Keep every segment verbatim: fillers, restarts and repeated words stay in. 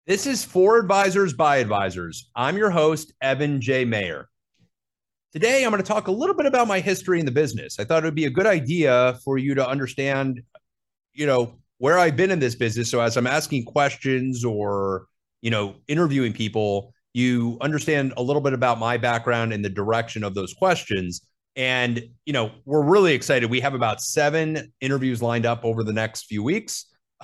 This is For Advisors by Advisors. I'm your host, Evan J. Mayer. Today, I'm going to talk a little bit about my history in the business. I thought it would be a good idea for you to understand, you know, where I've been in this business. So as I'm asking questions or, you know, interviewing people, you understand a little bit about my background and the direction of those questions. And, you know, we're really excited. We have about seven interviews lined up over the next few weeks.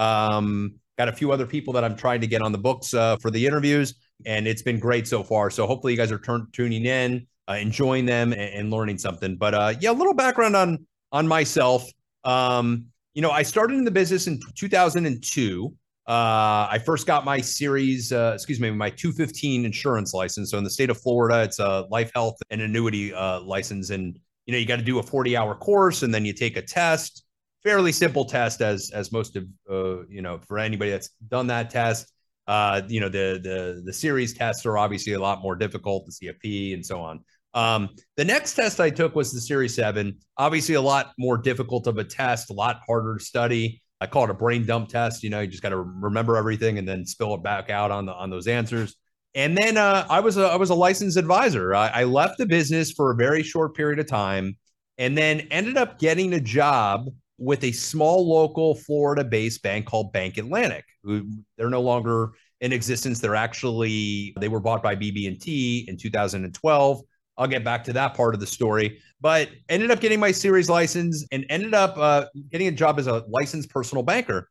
Um, got a few other people that I'm trying to get on the books uh, for the interviews, and it's been great so far. So hopefully you guys are turn- tuning in, uh, enjoying them, and, and learning something. But uh, yeah, a little background on on myself. Um, you know, I started in the business in two thousand two. Uh, I first got my series, uh, excuse me, my two fifteen insurance license. So in the state of Florida, it's a life, health, and annuity uh, license. And, you know, you got to do a forty hour course, and then you take a test. Fairly simple test, as as most of uh, you know, for anybody that's done that test. Uh, you know, the the the series tests are obviously a lot more difficult, the C F P and so on. Um, the next test I took was the Series seven. Obviously, a lot more difficult of a test, a lot harder to study. I call it a brain dump test. You know, you just got to remember everything and then spill it back out on the on those answers. And then uh, I was a I was a licensed advisor. I, I left the business for a very short period of time, and then ended up getting a job with a small local Florida-based bank called Bank Atlantic. They're no longer in existence. They're actually, they were bought by B B and T in two thousand twelve. I'll get back to that part of the story, but ended up getting my series license and ended up uh, getting a job as a licensed personal banker,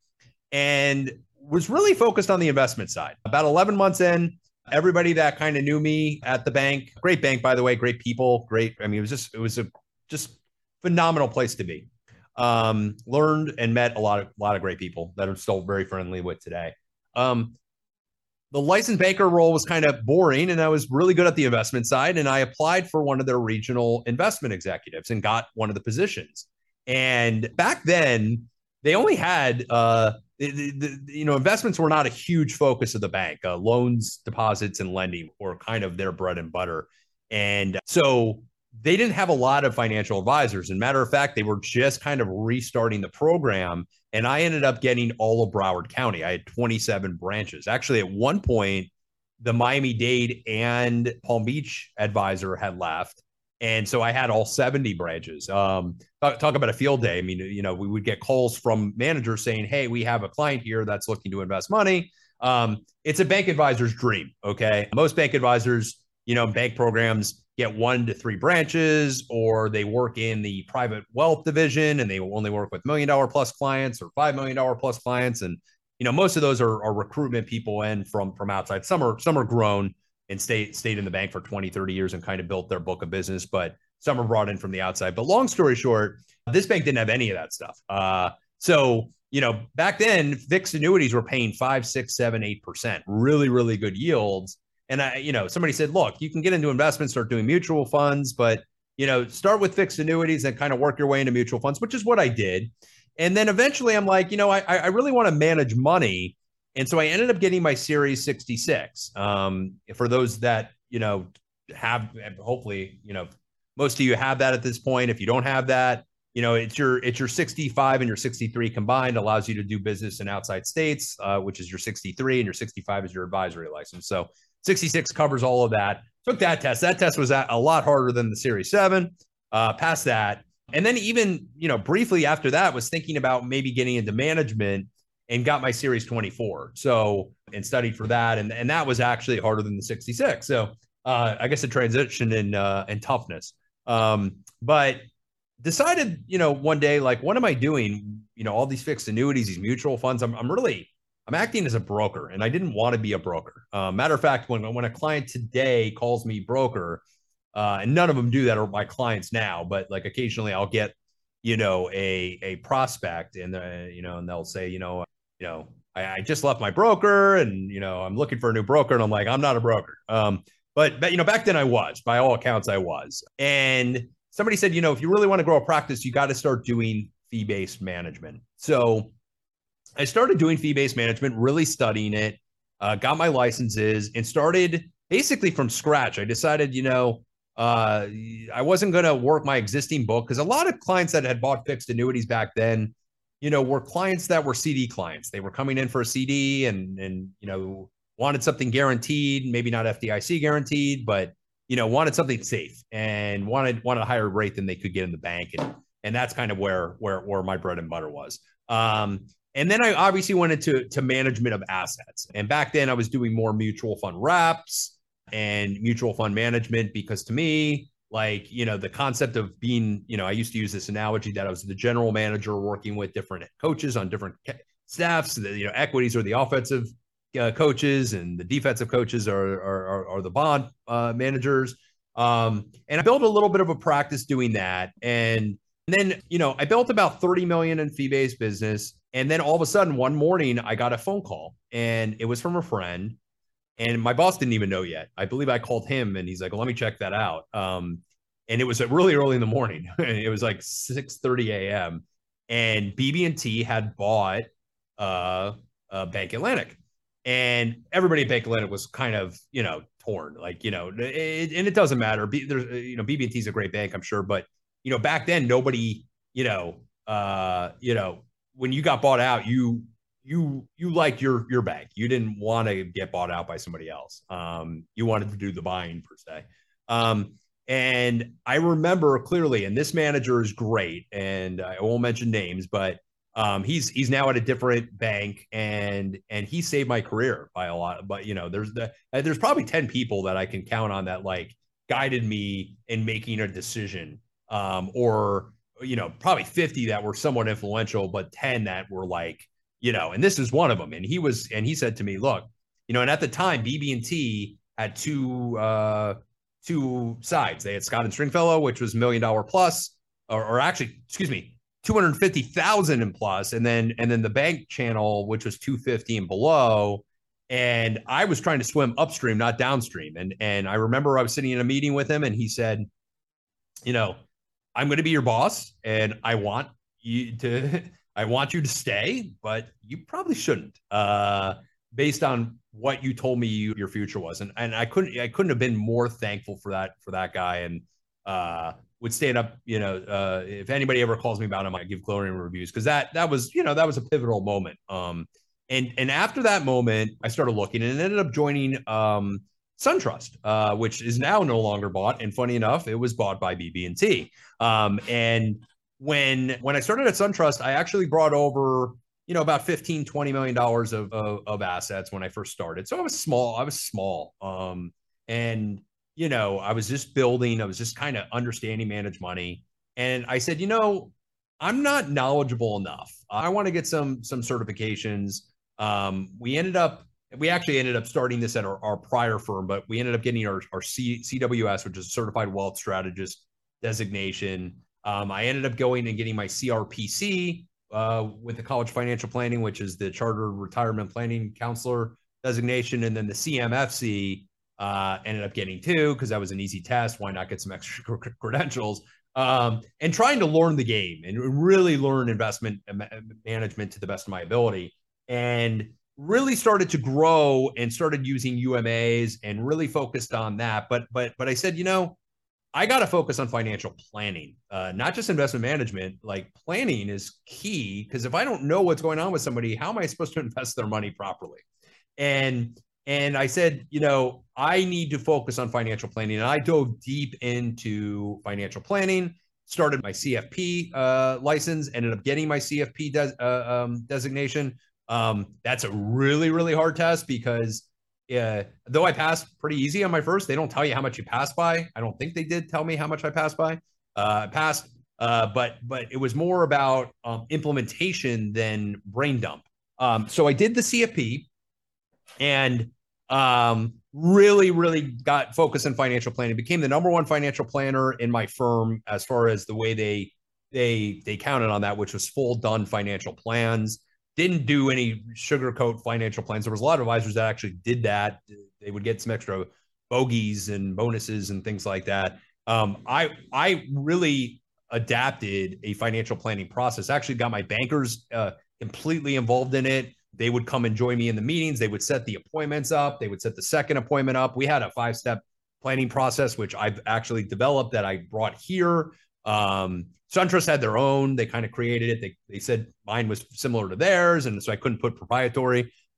and was really focused on the investment side. About eleven months in, everybody that kind of knew me at the bank, great bank, by the way, great people, great. I mean, it was just, it was a just phenomenal place to be. Um, learned and met a lot of a lot of great people that I'm still very friendly with today. Um, the licensed banker role was kind of boring, and I was really good at the investment side. And I applied for one of their regional investment executives and got one of the positions. And back then, they only had uh, the, the, the, you know, investments were not a huge focus of the bank. Uh, loans, deposits, and lending were kind of their bread and butter. And so they didn't have a lot of financial advisors. And matter of fact, they were just kind of restarting the program. And I ended up getting all of Broward County. I had twenty-seven branches. Actually, at one point, the Miami-Dade and Palm Beach advisor had left. And so I had all seventy branches. Um, talk, talk about a field day. I mean, you know, we would get calls from managers saying, hey, we have a client here that's looking to invest money. Um, it's a bank advisor's dream, okay? Most bank advisors, you know, bank programs get one to three branches, or they work in the private wealth division and they only work with million dollar plus clients or five million dollar plus clients. And, you know, most of those are, are recruitment people in from, from outside. Some are, some are grown and stayed, stayed in the bank for twenty, thirty years and kind of built their book of business, but some are brought in from the outside. But long story short, this bank didn't have any of that stuff. Uh, so, you know, back then fixed annuities were paying five, six, seven, eight percent, really, really good yields. And I, you know, somebody said, look, you can get into investments, start doing mutual funds, but, you know, start with fixed annuities and kind of work your way into mutual funds, which is what I did. And then eventually I'm like, you know, I, I really want to manage money. And so I ended up getting my Series sixty-six. Um, for those that, you know, have, hopefully, you know, most of you have that at this point. If you don't have that, you know, it's your, it's your sixty-five and your sixty-three combined, allows you to do business in outside states, uh, which is your sixty-three, and your sixty-five is your advisory license. So sixty-six covers all of that. Took that test. That test was a lot harder than the Series seven. Uh, passed that. And then even, you know, briefly after that was thinking about maybe getting into management, and got my Series twenty-four. So, and studied for that. And, and that was actually harder than the sixty-six. So uh, I guess a transition in, uh, in toughness. Um, but decided, you know, one day, like, what am I doing? You know, all these fixed annuities, these mutual funds, I'm, I'm really, I'm acting as a broker, and I didn't want to be a broker. Uh, matter of fact, when, when a client today calls me broker, uh, and none of them do that are my clients now, but like occasionally I'll get, you know, a, a prospect, and, uh, you know, and they'll say, you know, you know, I, I just left my broker, and, you know, I'm looking for a new broker. And I'm like, I'm not a broker. Um, but, but, you know, back then I was, by all accounts, I was. And somebody said, you know, if you really want to grow a practice, you got to start doing fee-based management. So I started doing fee-based management, really studying it, uh, got my licenses, and started basically from scratch. I decided, you know, uh, I wasn't going to work my existing book, because a lot of clients that had bought fixed annuities back then, you know, were clients that were C D clients. They were coming in for a C D and, and, you know, wanted something guaranteed, maybe not F D I C guaranteed, but, you know, wanted something safe and wanted, wanted a higher rate than they could get in the bank. And, and that's kind of where, where, where my bread and butter was. Um, and then I obviously went into to management of assets. And back then I was doing more mutual fund reps and mutual fund management, because to me, like, you know, the concept of being, you know, I used to use this analogy that I was the general manager working with different coaches on different staffs. The, you know, equities are the offensive uh, coaches, and the defensive coaches are are, are the bond uh, managers. Um, and I built a little bit of a practice doing that. And then, you know, I built about thirty million in fee-based business. And then all of a sudden, one morning, I got a phone call, and it was from a friend. And my boss didn't even know yet. I believe I called him, and he's like, well, let me check that out. Um, and it was really early in the morning. It was like six thirty a.m. And B B and T had bought uh, uh, Bank Atlantic. And everybody at Bank Atlantic was kind of, you know, torn. Like, you know, it, and it doesn't matter. B, there's, you know, B B and T is a great bank, I'm sure. But, you know, back then, nobody, you know, uh, you know, when you got bought out, you you you liked your your bank. You didn't want to get bought out by somebody else. Um, you wanted to do the buying per se. Um, and I remember clearly, and this manager is great, and I won't mention names, but um, he's he's now at a different bank, and and he saved my career by a lot. But you know, there's the there's probably ten people that I can count on that like guided me in making a decision, um, or you know, probably fifty that were somewhat influential, but ten that were like, you know, and this is one of them. And he was, and he said to me, look, you know, and at the time, B B and T had two, uh, two sides. They had Scott and Stringfellow, which was million dollar plus, or, or actually, excuse me, two hundred fifty thousand and plus. And then, and then the bank channel, which was two fifty and below. And I was trying to swim upstream, not downstream. And, and I remember I was sitting in a meeting with him, and he said, you know, I'm going to be your boss, and I want you to, I want you to stay, but you probably shouldn't, uh, based on what you told me you, your future was. And, and I couldn't, I couldn't have been more thankful for that, for that guy. And, uh, would stand up, you know, uh, if anybody ever calls me about him, I give glowing reviews. Cause that, that was, you know, that was a pivotal moment. Um, and, and after that moment, I started looking and ended up joining, um, SunTrust, uh, which is now no longer bought. And funny enough, it was bought by B B and T. Um, and when when I started at SunTrust, I actually brought over, you know, about fifteen, twenty million dollars of, of, of assets when I first started. So I was small. I was small. Um, and, you know, I was just building. I was just kind of understanding manage money. And I said, you know, I'm not knowledgeable enough. I want to get some some certifications. Um, we ended up We actually ended up starting this at our, our prior firm, but we ended up getting our, our C, CWS, which is Certified Wealth Strategist designation. Um, I ended up going and getting my C R P C uh, with the College Financial Planning, which is the Chartered Retirement Planning Counselor designation. And then the C M F C uh, ended up getting two because that was an easy test. Why not get some extra credentials? Um, and trying to learn the game and really learn investment management to the best of my ability. And really started to grow and started using U M As and really focused on that. But, but, but I said, you know, I got to focus on financial planning, uh, not just investment management. Like planning is key, because if I don't know what's going on with somebody, how am I supposed to invest their money properly? And, and I said, you know, I need to focus on financial planning. And I dove deep into financial planning, started my C F P uh, license, ended up getting my C F P des- uh, um, designation. Um, that's a really, really hard test because uh, though I passed pretty easy on my first, they don't tell you how much you passed by. I don't think they did tell me how much I passed by. Uh, I passed, uh, but but it was more about um, implementation than brain dump. Um, so I did the C F P and um, really, really got focused on financial planning. Became the number one financial planner in my firm as far as the way they they they counted on that, which was full done financial plans. Didn't do any sugarcoat financial plans. There was a lot of advisors that actually did that. They would get some extra bogeys and bonuses and things like that. Um, I I really adapted a financial planning process. Actually got my bankers uh, completely involved in it. They would come and join me in the meetings. They would set the appointments up. They would set the second appointment up. We had a five-step planning process, which I've actually developed that I brought here. Um, SunTrust had their own. They kind of created it. They, they said mine was similar to theirs, and so I couldn't put proprietary.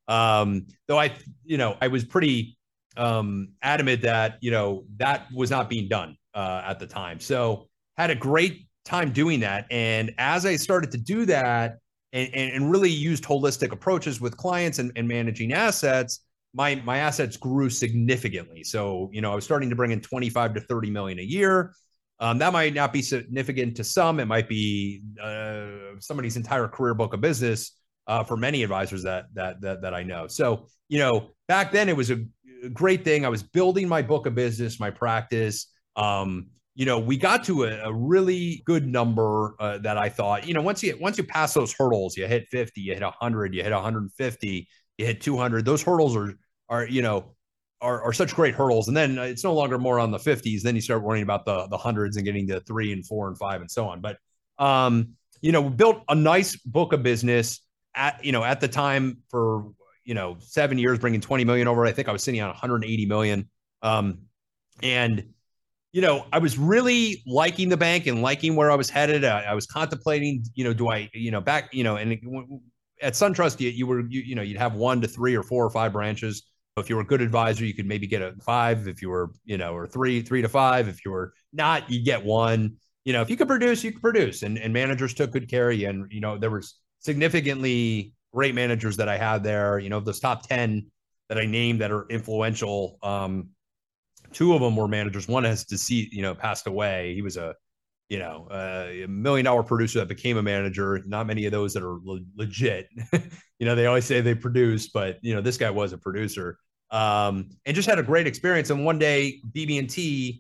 Um, though I, you know, I was pretty um, adamant that, you know, that was not being done uh, at the time. So had a great time doing that. And as I started to do that and, and, and really used holistic approaches with clients and, and managing assets, my, my assets grew significantly. So, you know, I was starting to bring in twenty-five to thirty million a year. Um, that might not be significant to some. It might be uh, somebody's entire career book of business uh, for many advisors that, that that that I know. So, you know, back then it was a great thing. I was building my book of business, my practice. Um, you know, we got to a, a really good number uh, that I thought, you know, once you once you pass those hurdles, you hit fifty, you hit one hundred, you hit one hundred fifty, you hit two hundred. Those hurdles are are you know. Are, are such great hurdles. And then it's no longer more on the fifties. Then you start worrying about the, the hundreds and getting to three and four and five and so on. But, um, you know, we built a nice book of business at, you know, at the time for, you know, seven years, bringing twenty million over. I think I was sitting on one hundred eighty million. Um, and, you know, I was really liking the bank and liking where I was headed. I, I was contemplating, you know, do I, you know, back, you know, and it, at SunTrust, you, you were, you, you know, you'd have one to three or four or five branches. If you were a good advisor, you could maybe get a five. If you were, you know, or three, three to five. If you were not, you get one. You know, if you could produce, you could produce. And, and managers took good care of you. And, you know, there was significantly great managers that I had there. You know, those top ten that I named that are influential, um, two of them were managers. One has deceased, you know, passed away. He was a, you know, uh, a million dollar producer that became a manager. Not many of those that are le- legit. You know, they always say they produce, but, you know, this guy was a producer. Um, and just had a great experience. And one day, B B and T,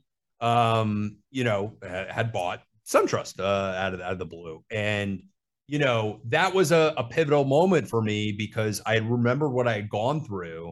um, you know, had bought SunTrust uh, out of out of the blue, and you know that was a, a pivotal moment for me because I remember what I had gone through,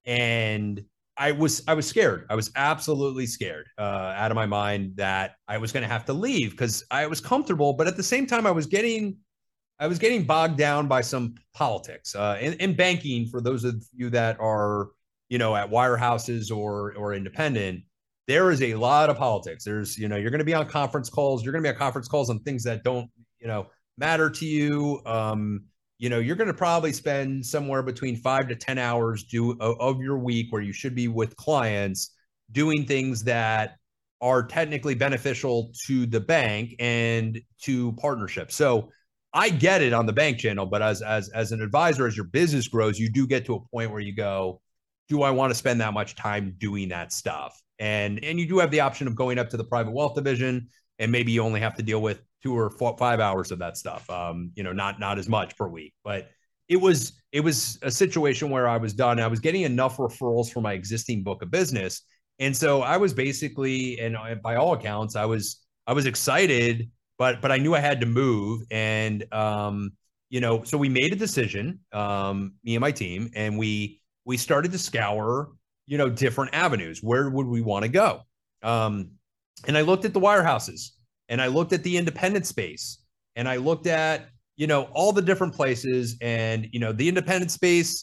and I was I was scared. I was absolutely scared uh, out of my mind that I was going to have to leave because I was comfortable, but at the same time, I was getting. I was getting bogged down by some politics uh, in, in banking. For those of you that are, you know, at wirehouses or or independent, there is a lot of politics. There's, you know, you're going to be on conference calls. You're going to be on conference calls on things that don't, you know, matter to you. Um, you know, you're going to probably spend somewhere between five to ten hours do of your week where you should be with clients doing things that are technically beneficial to the bank and to partnerships. So I get it on the bank channel, but as as as an advisor, as your business grows, you do get to a point where you go, do I want to spend that much time doing that stuff? And and you do have the option of going up to the private wealth division, and maybe you only have to deal with two or four, five hours of that stuff. Um, you know, not not as much per week, but it was it was a situation where I was done. I was getting enough referrals for my existing book of business, and so I was basically, and by all accounts, I was I was excited. But but I knew I had to move, and um, you know, so we made a decision, um, me and my team, and we we started to scour, you know, different avenues. Where would we want to go? Um, and I looked at the wirehouses, and I looked at the independent space, and I looked at, you know, all the different places, and you know, the independent space.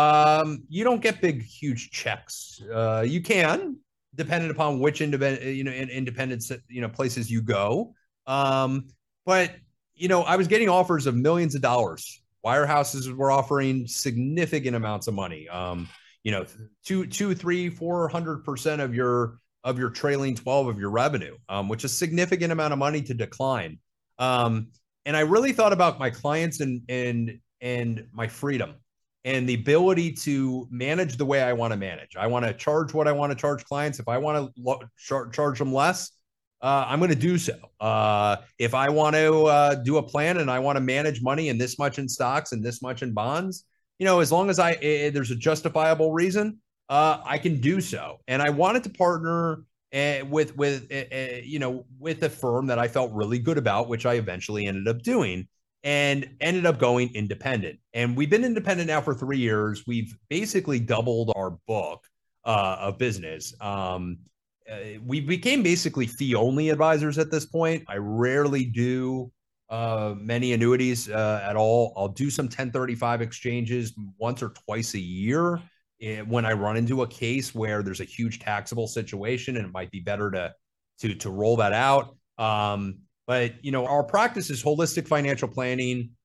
Um, you don't get big, huge checks. Uh, you can, depending upon which independent, you know, independent, you know, places you go. Um, but you know, I was getting offers of millions of dollars. Wirehouses were offering significant amounts of money. Um, you know, two, two, three, four hundred percent of your of your trailing twelve of your revenue, um, which is a significant amount of money to decline. Um, and I really thought about my clients and and and my freedom and the ability to manage the way I want to manage. I want to charge what I want to charge clients. If I want to lo- char- charge them less, Uh, I'm going to do so. Uh, if I want to uh, do a plan and I want to manage money and this much in stocks and this much in bonds, you know, as long as I uh, there's a justifiable reason, uh, I can do so. And I wanted to partner uh, with with uh, you know with a firm that I felt really good about, which I eventually ended up doing, and ended up going independent. And we've been independent now for three years. We've basically doubled our book uh, of business. Um, Uh, we became basically fee only advisors at this point. I rarely do uh, many annuities uh, at all. I'll do some ten thirty-five exchanges once or twice a year when I run into a case where there's a huge taxable situation and it might be better to to to roll that out. Um, but you know, our practice is holistic financial planning,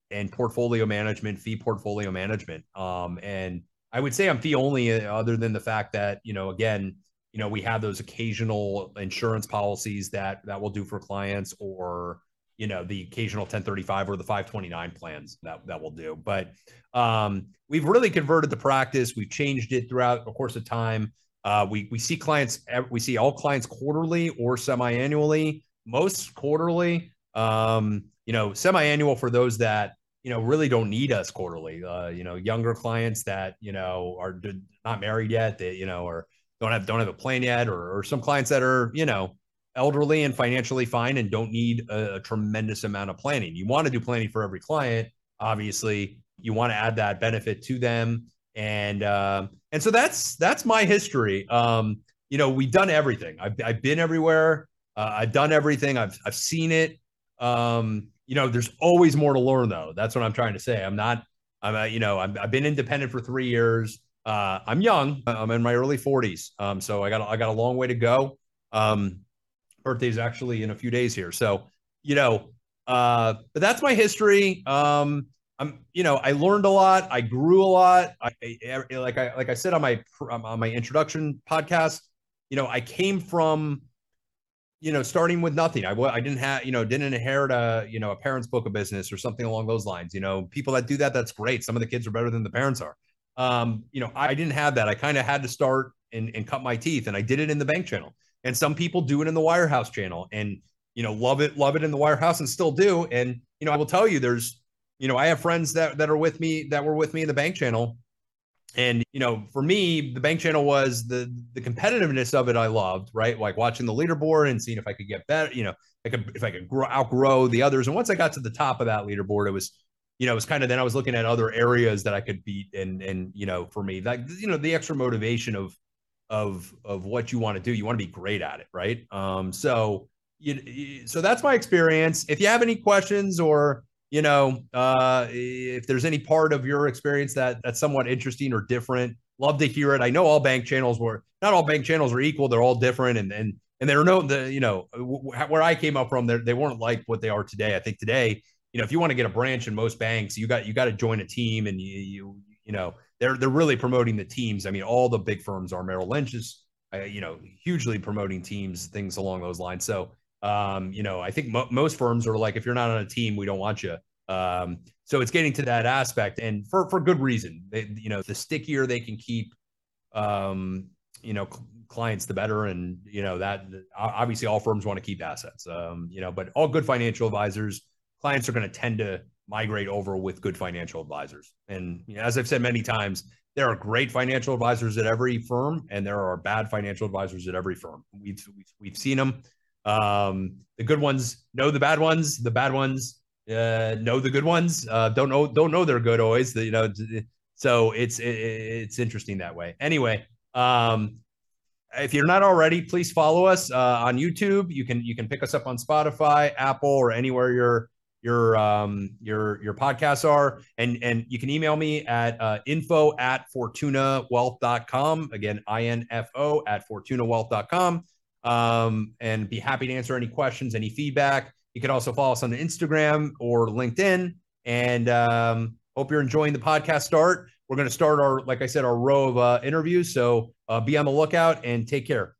and portfolio management, fee portfolio management. Um, and I would say I'm fee only, other than the fact that, you know, again, you know, we have those occasional insurance policies that that we'll do for clients, or, you know, the occasional ten thirty-five or the five twenty-nine plans that that we'll do. But um, we've really converted the practice. We've changed it throughout the course of time. Uh, we we see clients, we see all clients quarterly or semi-annually, most quarterly. Um, you know, semi-annual for those that, you know, really don't need us quarterly. Uh, you know, younger clients that, you know, are not married yet, that, you know, or don't have don't have a plan yet, or, or some clients that are, you know, elderly and financially fine and don't need a, a tremendous amount of planning. You want to do planning for every client, obviously. You want to add that benefit to them, and uh, and so that's that's my history. Um, you know, we've done everything. I've I've been everywhere. Uh, I've done everything. I've I've seen it. Um, you know, there's always more to learn, though. That's what I'm trying to say. I'm not. I'm uh, you know, I'm, I've been independent for three years. Uh, I'm young. I'm in my early forties. Um, so I got I got a long way to go. Um, birthday's actually in a few days here. So, you know, uh, but that's my history. Um, I'm, you know, I learned a lot. I grew a lot. I, I like I like I said on my on my introduction podcast. You know, I came from, you know, starting with nothing. I I didn't have, you know, didn't inherit a, you know, a parent's book of business or something along those lines. You know, people that do that, that's great. Some of the kids are better than the parents are. Um, you know, I didn't have that. I kind of had to start and, and cut my teeth, and I did it in the bank channel. And some people do it in the Wirehouse channel, and, you know, love it, love it in the Wirehouse, and still do. And, you know, I will tell you, there's, you know, I have friends that that are with me that were with me in the bank channel. And, you know, for me, the bank channel was the the competitiveness of it. I loved, right? Like watching the leaderboard and seeing if I could get better, you know, I could, if I could grow, outgrow the others. And once I got to the top of that leaderboard, it was, you know, it was kind of, then I was looking at other areas that I could beat. And, and, you know, for me, like, you know, the extra motivation of, of, of what you want to do, you want to be great at it. Right. Um, so, you, so that's my experience. If you have any questions, or, you know, uh, if there's any part of your experience that that's somewhat interesting or different, love to hear it. I know all bank channels were, not all bank channels are equal. They're all different. And, and, and they're no, the, you know, where I came up from, they weren't like what they are today. I think today, you know, if you want to get a branch in most banks, you got, you got to join a team, and you, you, you know, they're, they're really promoting the teams. I mean, all the big firms are. Merrill Lynch is, uh, you know, hugely promoting teams, things along those lines. So, um, you know, I think mo- most firms are like, if you're not on a team, we don't want you. Um, so it's getting to that aspect, and for, for good reason. They, you know, the stickier they can keep, um, you know, cl- clients, the better. And, you know, that obviously all firms want to keep assets, um, you know, but all good financial advisors, clients are going to tend to migrate over with good financial advisors. And, you know, as I've said many times, there are great financial advisors at every firm, and there are bad financial advisors at every firm. We've, we've, we've seen them. Um, the good ones know the bad ones, the bad ones uh, know the good ones, uh, don't know, don't know they're good always, you know, so it's, it, it's interesting that way. Anyway, um, if you're not already, please follow us uh, on YouTube. You can, you can pick us up on Spotify, Apple, or anywhere your, your, um, your, your podcasts are. And, and you can email me at uh, info at fortuna wealth dot com. Again, I N F O at fortuna wealth dot com. Um, and be happy to answer any questions, any feedback. You can also follow us on Instagram or LinkedIn, and um, hope you're enjoying the podcast start. We're going to start our, like I said, our row of uh, interviews. So uh, be on the lookout, and take care.